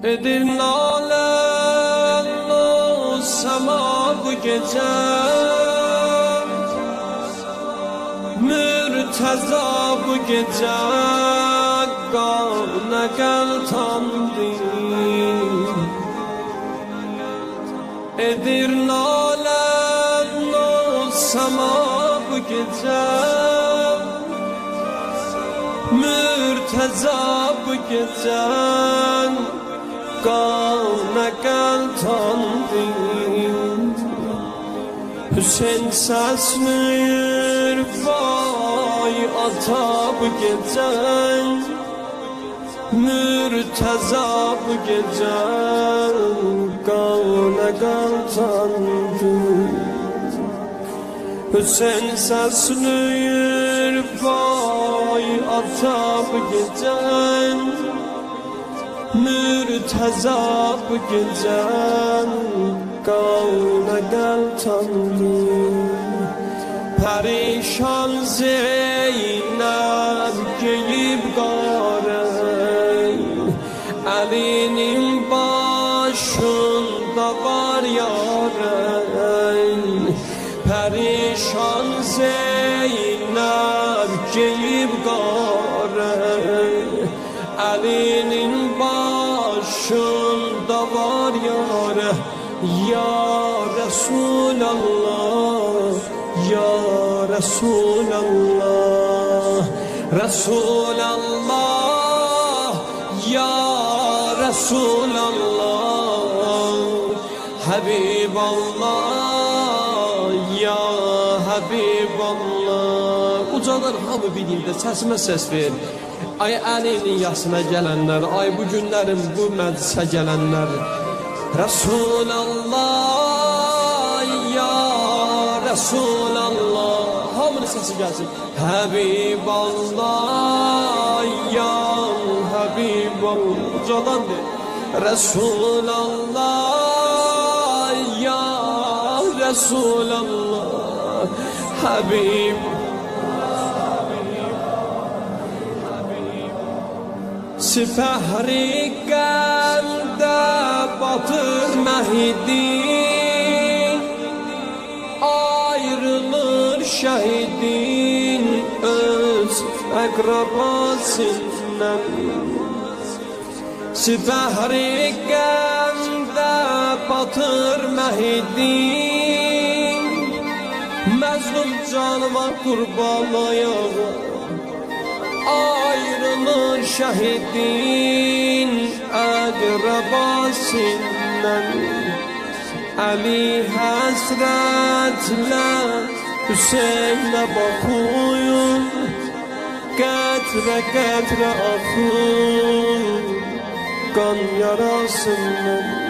Edirnalı sema bu gece, mürteza bu gece, gavne gel tandı. Edirnalı sema bu gece, mürteza bu gece, gavne gel tandı. Hüseyin seslenir vay ata bu gece, mürteza bu gece, gavne gel tandı. Hüseyin seslenir vay ata bu gece, mürteza bu gece, gavne gel tandı. Perişan Zeynep giyip gare, elinin başında var yare. Perişan Zeynep giyip gare, elinin başında var yare. Ya Resulallah, Ya Resulallah, Resulallah, Ya Resulallah, Habiballah, Ya Habiballah. Ucalar hamı bir dildə səsimə səs ver. Ay əlinin yasına gələnlər, ay bu günlərin bu məclisə gələnlər. Resulallah, Ya Resulallah, hamının sesi gelsin. Habiballah, Ya Habiballah, ucadan de. Resulallah, Ya Resulallah, Habib. Sipahri qəldə batır məhidin, ayrılır şəhidin öz əqrabasından. Sipahri qəldə batır məhidin, məzlum canıma qurban ayağa, ayrılır şəhidin əqrabasından. Ali həsrətlə Hüseynə baxıyım, qətrə qətrə axır qan yarasından.